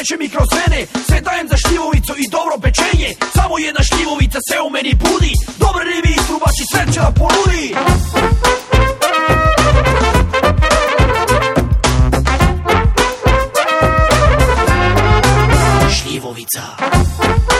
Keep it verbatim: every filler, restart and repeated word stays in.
teče mi kroz vene, sve dajem za šljivovicu i dobro pečenje. Samo jedna šljivovica se u meni budi, dobre ribi i trubači sve će da ponudi. Šljivovica.